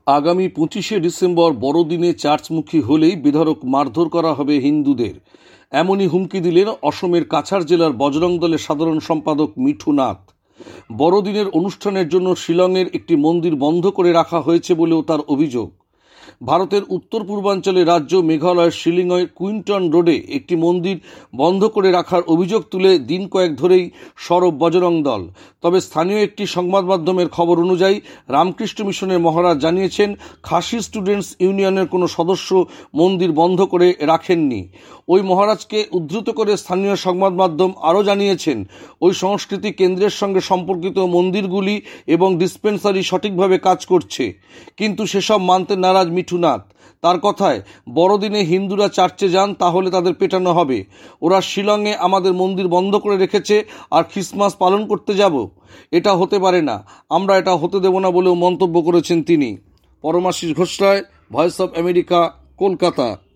আগামী 25শে ডিসেম্বর বড়দিনে চার্চমুখী হলেই বেধড়ক মারধর করা হবে হিন্দুদের, এমনই হুমকি দিলেন অসমের কাছাড় জেলার বজরং দলের সাধারণ সম্পাদক মিঠু নাথ। বড়দিনের অনুষ্ঠানের জন্য শিলংয়ের একটি মন্দির বন্ধ করে রাখা হয়েছে বলেও তার অভিযোগ। ভারতের উত্তর পূর্বাঞ্চলের রাজ্য মেঘালয়ের শিলংয়ের কুইন্টন রোডে একটি মন্দির বন্ধ করে রাখার অভিযোগ তুলে দিন কয়েক ধরেই সরব বজরং দল। তবে স্থানীয় একটি সংবাদ মাধ্যমের খবর অনুযায়ী রামকৃষ্ণ মিশনের মহারাজ জানিয়েছেন, খাসি স্টুডেন্টস ইউনিয়নের কোনো সদস্য মন্দির বন্ধ করে রাখেননি। ওই মহারাজকে উদ্ধৃত করে স্থানীয় সংবাদ মাধ্যম আরও জানিয়েছেন, ওই সংস্কৃতি কেন্দ্রের সঙ্গে সম্পর্কিত মন্দিরগুলি এবং ডিসপেন্সারি সঠিকভাবে কাজ করছে, কিন্তু সেসব মানতে নারাজ মিঠু নাথ। তার কথায়, বড়দিনে হিন্দুরা চার্চে যান তাহলে তাদের পেটানো হবে। ওরা শিলংয়ে আমাদের মন্দির বন্ধ করে রেখেছে আর খ্রিসমাস পালন করতে যাব, এটা হতে পারে না, আমরা এটা হতে দেব না বলেও মন্তব্য করেছেন তিনি। Paramashis Ghosh Ray, voice of America, Kolkata.